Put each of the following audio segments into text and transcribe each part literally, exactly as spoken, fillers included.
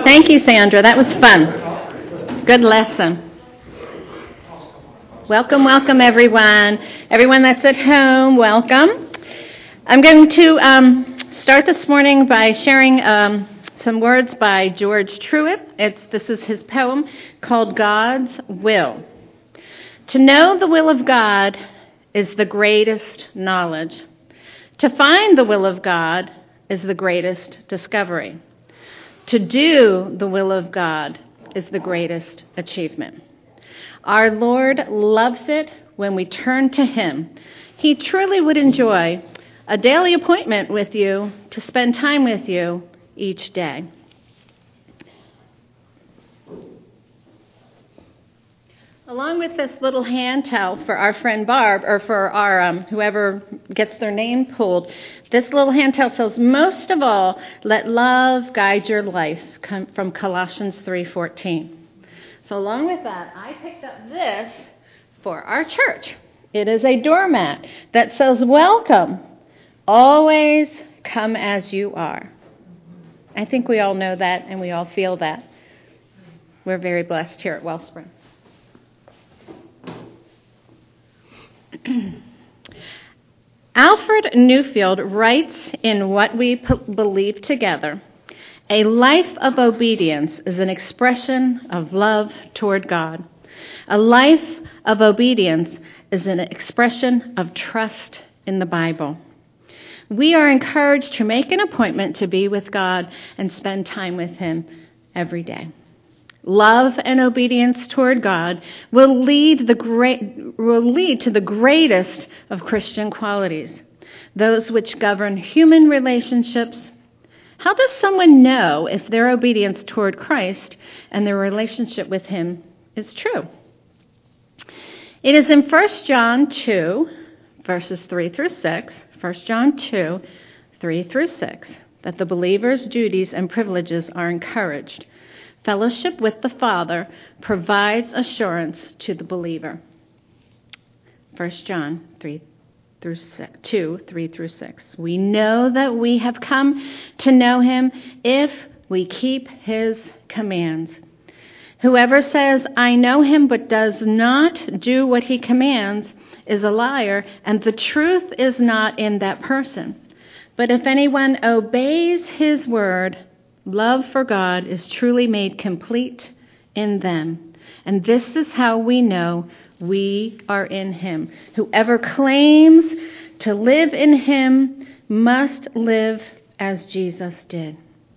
Thank you, Sandra. That was fun. Good lesson. Welcome, welcome, everyone. Everyone that's at home, welcome. I'm going to um, start this morning by sharing um, some words by George Truett. It's, this is his poem called God's Will. To know the will of God is the greatest knowledge. To find the will of God is the greatest discovery. To do the will of God is the greatest achievement. Our Lord loves it when we turn to Him. He truly would enjoy a daily appointment with you to spend time with you each day. Along with this little hand towel for our friend Barb, or for our um, whoever gets their name pulled, this little hand towel says, most of all, let love guide your life, from Colossians three fourteen. So along with that, I picked up this for our church. It is a doormat that says, welcome, always come as you are. I think we all know that and we all feel that. We're very blessed here at Wellspring. Alfred Newfield writes in What We P- Believe Together, a life of obedience is an expression of love toward God. A life of obedience is an expression of trust in the Bible. We are encouraged to make an appointment to be with God and spend time with Him every day. Love and obedience toward God will lead the great will lead to the greatest of Christian qualities, those which govern human relationships. How does someone know if their obedience toward Christ and their relationship with Him is true? It is in First John two, verses three through six, First John two, three through six, that the believer's duties and privileges are encouraged. Fellowship with the Father provides assurance to the believer. First John three through six, two, three through six. We know that we have come to know Him if we keep His commands. Whoever says, I know Him, but does not do what He commands is a liar, and the truth is not in that person. But if anyone obeys His word, love for God is truly made complete in them. And this is how we know we are in Him. Whoever claims to live in Him must live as Jesus did.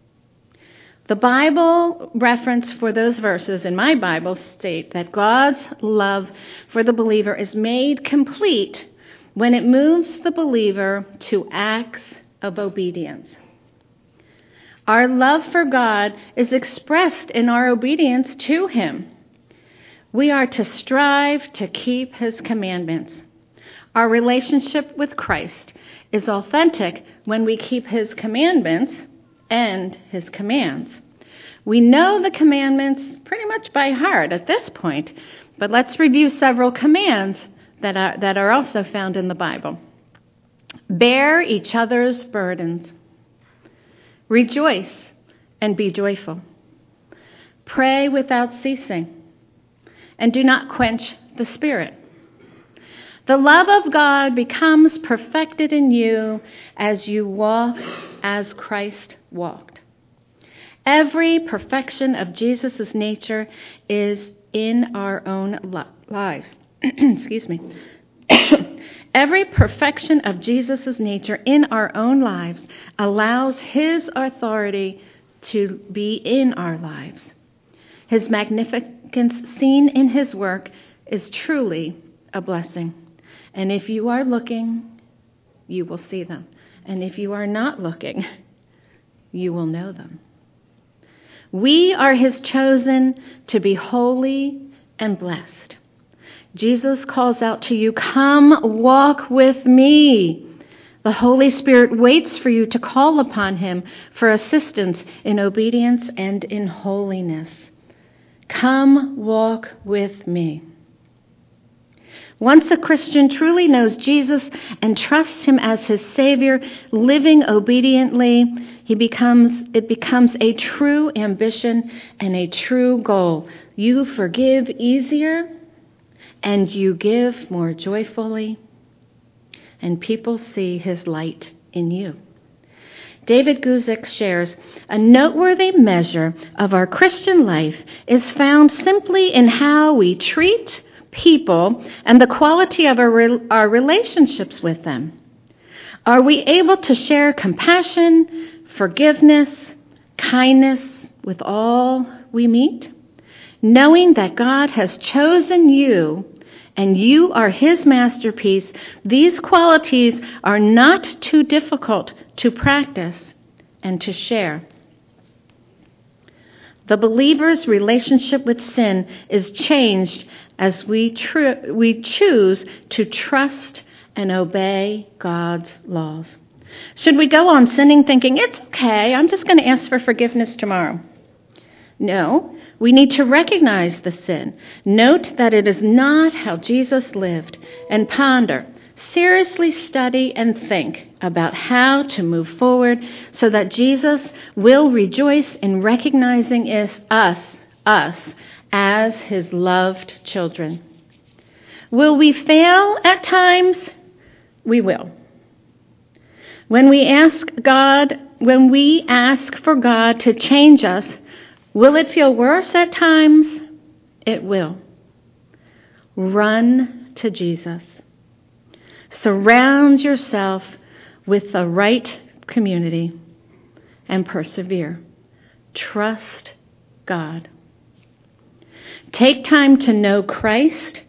The Bible reference for those verses in my Bible state that God's love for the believer is made complete when it moves the believer to acts of obedience. Our love for God is expressed in our obedience to Him. We are to strive to keep His commandments. Our relationship with Christ is authentic when we keep His commandments and His commands. We know the commandments pretty much by heart at this point, but let's review several commands that are, that are also found in the Bible. Bear each other's burdens. Rejoice and be joyful. Pray without ceasing. And do not quench the Spirit. The love of God becomes perfected in you as you walk as Christ walked. Every perfection of Jesus' nature is in our own lives. Excuse me. Every perfection of Jesus' nature in our own lives allows His authority to be in our lives. His magnificence seen in His work is truly a blessing. And if you are looking, you will see them. And if you are not looking, you will know them. We are His chosen to be holy and blessed. Jesus calls out to you, come walk with me. The Holy Spirit waits for you to call upon Him for assistance in obedience and in holiness. Come walk with me. Once a Christian truly knows Jesus and trusts him as his Savior, living obediently, he becomes it becomes a true ambition and a true goal. You forgive easier and you give more joyfully, and people see his light in you. David Guzik shares, a noteworthy measure of our Christian life is found simply in how we treat people and the quality of our, our relationships with them. Are we able to share compassion, forgiveness, kindness with all we meet? Knowing that God has chosen you and you are his masterpiece, these qualities are not too difficult to practice and to share. The believer's relationship with sin is changed as we tr- we choose to trust and obey God's laws. Should we go on sinning thinking, it's okay, I'm just going to ask for forgiveness tomorrow? No, we need to recognize the sin. Note that it is not how Jesus lived, and ponder, seriously study and think about how to move forward so that Jesus will rejoice in recognizing us, us, us as his loved children. Will we fail at times? We will. When we ask God, when we ask for God to change us, will it feel worse at times? It will. Run to Jesus. Surround yourself with the right community and persevere. Trust God. Take time to know Christ,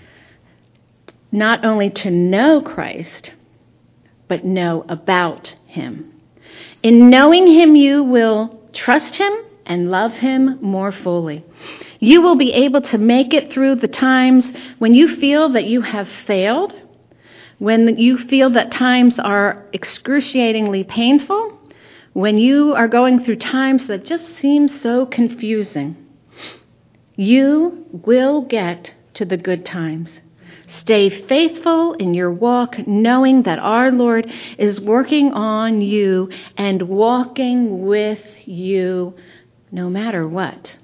not only to know Christ, but know about him. In knowing him, you will trust him and love him more fully. You will be able to make it through the times when you feel that you have failed, when you feel that times are excruciatingly painful, when you are going through times that just seem so confusing. You will get to the good times. Stay faithful in your walk, knowing that our Lord is working on you and walking with you no matter what.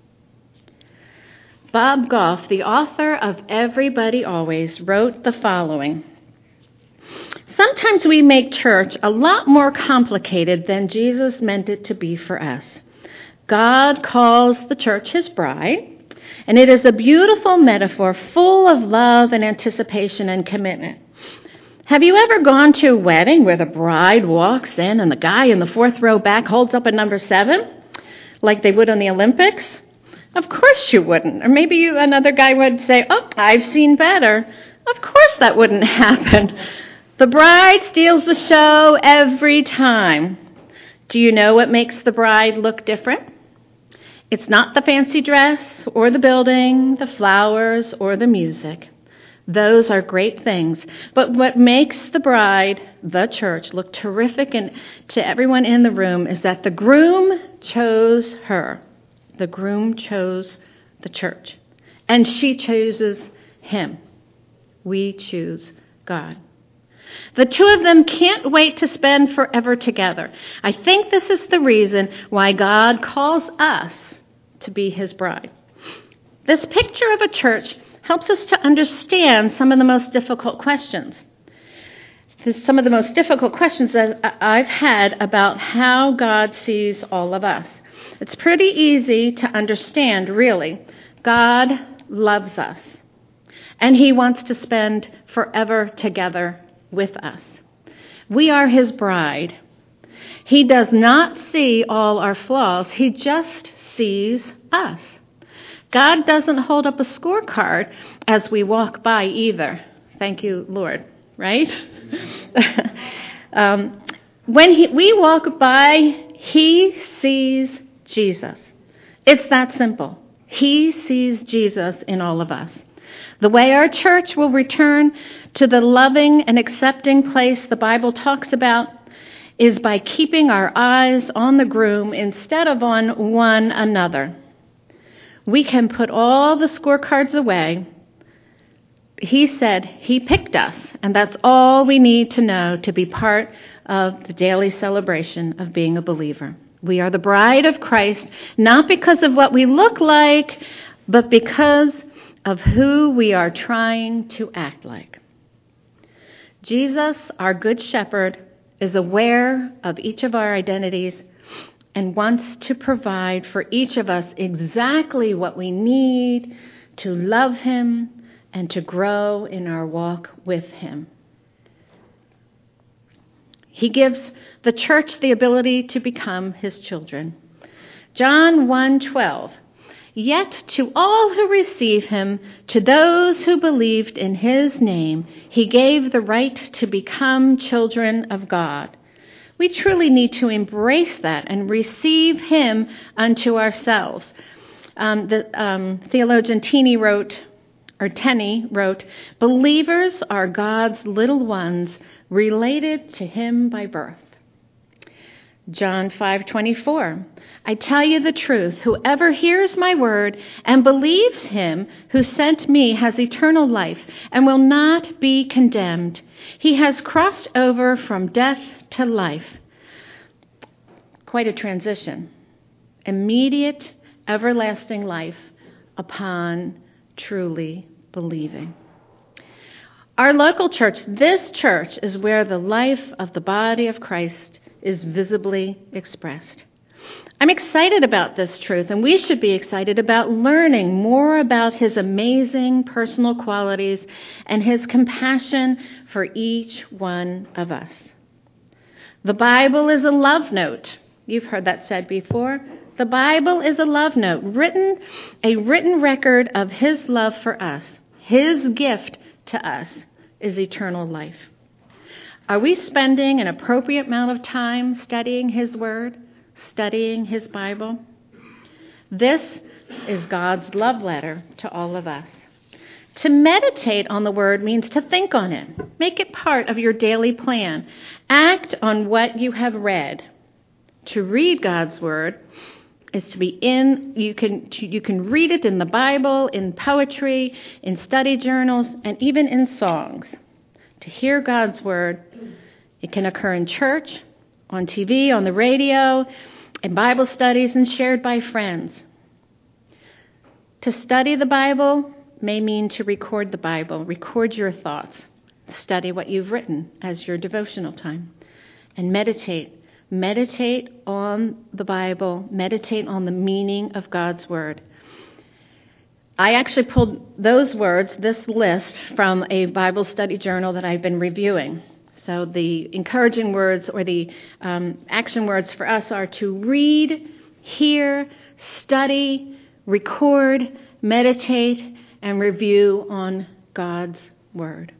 Bob Goff, the author of Everybody Always, wrote the following. Sometimes we make church a lot more complicated than Jesus meant it to be for us. God calls the church his bride, and it is a beautiful metaphor full of love and anticipation and commitment. Have you ever gone to a wedding where the bride walks in and the guy in the fourth row back holds up a number seven, like they would on the Olympics? Of course you wouldn't. Or maybe you, another guy would say, oh, I've seen better. Of course that wouldn't happen. The bride steals the show every time. Do you know what makes the bride look different? It's not the fancy dress or the building, the flowers or the music. Those are great things. But what makes the bride, the church, look terrific and to everyone in the room is that the groom chose her. The groom chose the church. And she chooses him. We choose God. The two of them can't wait to spend forever together. I think this is the reason why God calls us to be his bride. This picture of a church helps us to understand some of the most difficult questions. Some of the most difficult questions that I've had about how God sees all of us. It's pretty easy to understand, really. God loves us, and he wants to spend forever together with us. We are his bride. He does not see all our flaws. He just sees us. God doesn't hold up a scorecard as we walk by either. Thank you, Lord, right? um, when he, we walk by, he sees Jesus. It's that simple. He sees Jesus in all of us. The way our church will return to the loving and accepting place the Bible talks about is by keeping our eyes on the groom instead of on one another. We can put all the scorecards away he said he picked us, and that's all we need to know to be part of the daily celebration of being a believer. We are the bride of Christ, not because of what we look like, but because of who we are trying to act like. Jesus, our Good Shepherd, is aware of each of our identities and wants to provide for each of us exactly what we need to love him and to grow in our walk with him. He gives the church the ability to become his children. John one twelve. Yet to all who receive him, to those who believed in his name, he gave the right to become children of God. We truly need to embrace that and receive him unto ourselves. Um, the um, theologian Tenney wrote, or Tenney wrote, believers are God's little ones related to him by birth. John five twenty-four. I tell you the truth, whoever hears my word and believes him who sent me has eternal life and will not be condemned. He has crossed over from death to life. Quite a transition. Immediate, everlasting life upon truly believing. Our local church, this church, is where the life of the body of Christ is visibly expressed. I'm excited about this truth, and we should be excited about learning more about his amazing personal qualities and his compassion for each one of us. The Bible is a love note. You've heard that said before. The Bible is a love note, written, a written record of his love for us. His gift to us is eternal life. Are we spending an appropriate amount of time studying his word, studying his Bible? This is God's love letter to all of us. To meditate on the word means to think on it. Make it part of your daily plan. Act on what you have read. To read God's word is to be in, you can, you can read it in the Bible, in poetry, in study journals, and even in songs. To hear God's word, it can occur in church, on T V, on the radio, in Bible studies, and shared by friends. To study the Bible may mean to record the Bible, record your thoughts, study what you've written as your devotional time, and meditate. Meditate on the Bible, meditate on the meaning of God's word. I actually pulled those words, this list, from a Bible study journal that I've been reviewing. So the encouraging words or the um, action words for us are to read, hear, study, record, meditate, and review on God's word.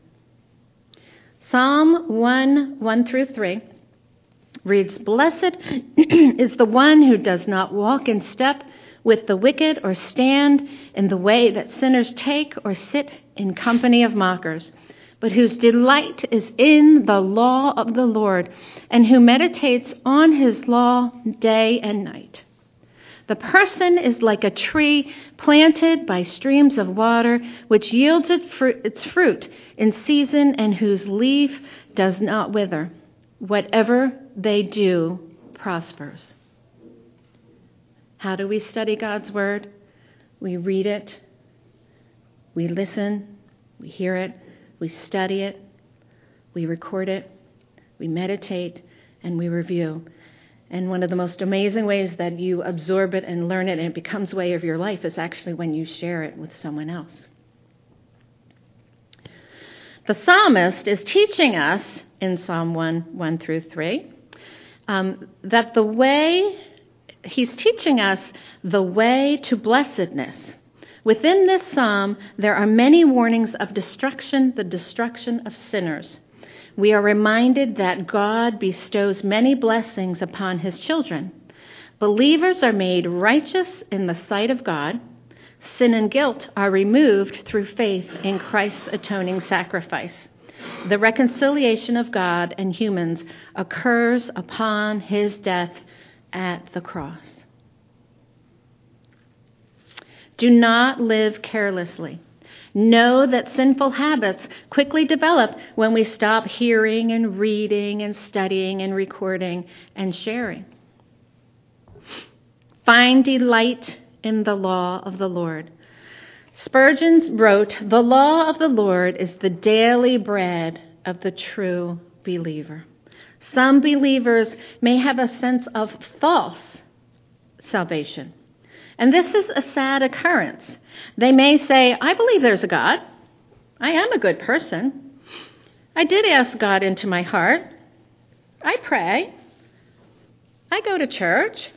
Psalm one, one through three reads, Blessed is the one who does not walk in step with the wicked or stand in the way that sinners take or sit in company of mockers, but whose delight is in the law of the Lord and who meditates on his law day and night. The person is like a tree planted by streams of water, which yields its fruit in season and whose leaf does not wither. Whatever they do prospers. How do we study God's word? We read it, we listen, we hear it, we study it, we record it, we meditate, and we review. And one of the most amazing ways that you absorb it and learn it and it becomes a way of your life is actually when you share it with someone else. The psalmist is teaching us in Psalm one, one through three, um, that the way, he's teaching us the way to blessedness. Within this psalm, there are many warnings of destruction, the destruction of sinners. We are reminded that God bestows many blessings upon his children. Believers are made righteous in the sight of God. Sin and guilt are removed through faith in Christ's atoning sacrifice. The reconciliation of God and humans occurs upon his death at the cross. Do not live carelessly. Know that sinful habits quickly develop when we stop hearing and reading and studying and recording and sharing. Find delight in the law of the Lord. Spurgeon wrote, "The law of the Lord is the daily bread of the true believer." Some believers may have a sense of false salvation. And this is a sad occurrence. They may say, "I believe there's a God. I am a good person. I did ask God into my heart. I pray. I go to church."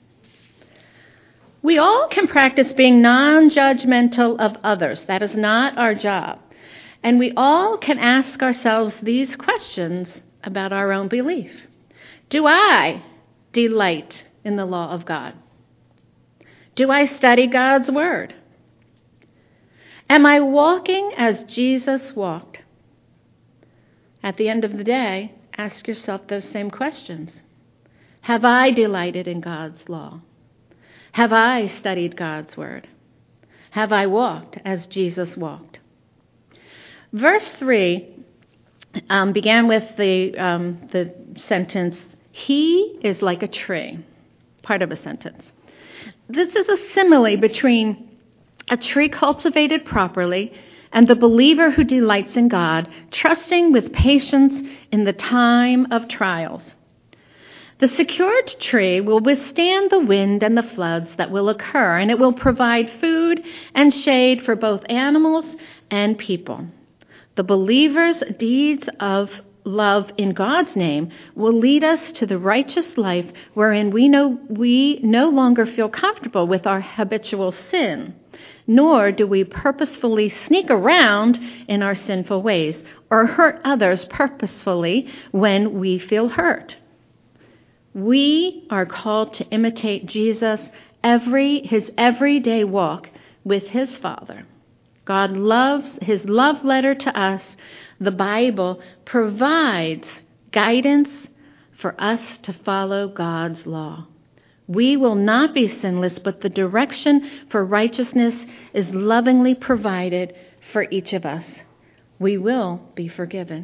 We all can practice being non-judgmental of others. That is not our job. And we all can ask ourselves these questions about our own belief. Do I delight in the law of God? Do I study God's word? Am I walking as Jesus walked? At the end of the day, ask yourself those same questions. Have I delighted in God's law? Have I studied God's word? Have I walked as Jesus walked? Verse three um, began with the, um, the sentence, "He is like a tree," part of a sentence. This is a simile between a tree cultivated properly and the believer who delights in God, trusting with patience in the time of trials. The secured tree will withstand the wind and the floods that will occur, and it will provide food and shade for both animals and people. The believer's deeds of love in God's name will lead us to the righteous life wherein we know we no longer feel comfortable with our habitual sin, nor do we purposefully sneak around in our sinful ways or hurt others purposefully when we feel hurt. We are called to imitate Jesus every his everyday walk with his Father. God loves his love letter to us. The Bible provides guidance for us to follow God's law. We will not be sinless, but the direction for righteousness is lovingly provided for each of us. We will be forgiven.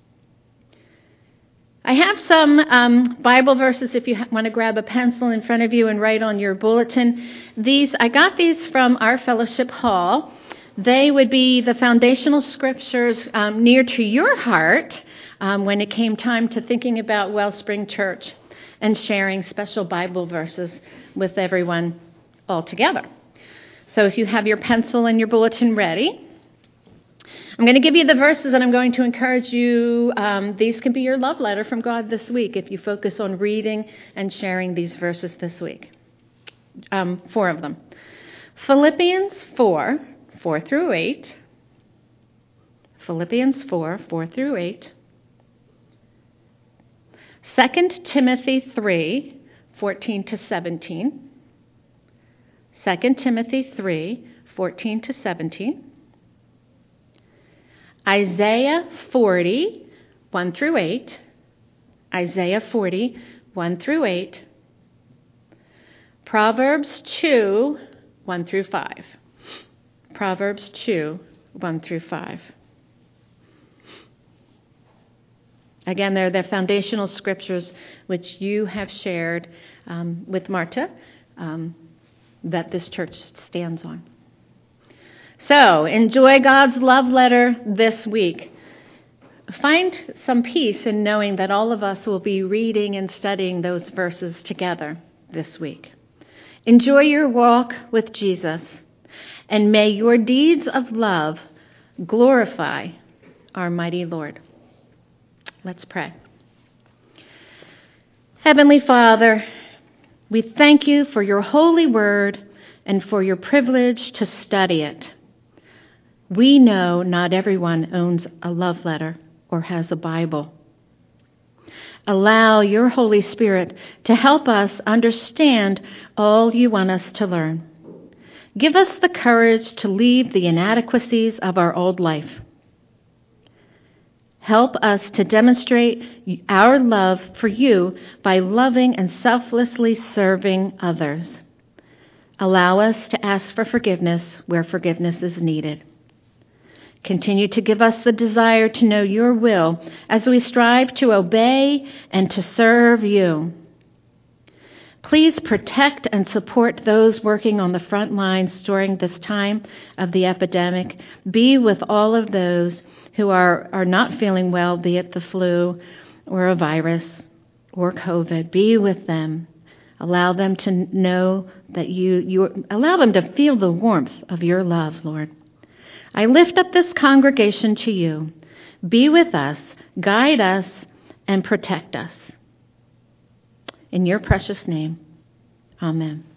I have some um, Bible verses if you ha- want to grab a pencil in front of you and write on your bulletin. These I got these from our fellowship hall. They would be the foundational scriptures um, near to your heart um, when it came time to thinking about Wellspring Church and sharing special Bible verses with everyone all together. So if you have your pencil and your bulletin ready, I'm going to give you the verses and I'm going to encourage you. Um, these can be your love letter from God this week if you focus on reading and sharing these verses this week. Um, four of them. Philippians four, four through eight. Philippians four, four through eight. Second Timothy three, fourteen to seventeen. Second Timothy three, fourteen to seventeen. Isaiah forty, one through eight. Isaiah forty, one through eight. Proverbs two, one through five. Proverbs two, one through five. Again, they're the foundational scriptures which you have shared um, with Marta um, that this church stands on. So, enjoy God's love letter this week. Find some peace in knowing that all of us will be reading and studying those verses together this week. Enjoy your walk with Jesus, and may your deeds of love glorify our mighty Lord. Let's pray. Heavenly Father, we thank you for your holy word and for your privilege to study it. We know not everyone owns a love letter or has a Bible. Allow your Holy Spirit to help us understand all you want us to learn. Give us the courage to leave the inadequacies of our old life. Help us to demonstrate our love for you by loving and selflessly serving others. Allow us to ask for forgiveness where forgiveness is needed. Continue to give us the desire to know your will as we strive to obey and to serve you. Please protect and support those working on the front lines during this time of the epidemic. Be with all of those who are, are not feeling well, be it the flu or a virus or COVID. Be with them. Allow them to know that you, you allow them to feel the warmth of your love, Lord. I lift up this congregation to you. Be with us, guide us, and protect us. In your precious name, amen.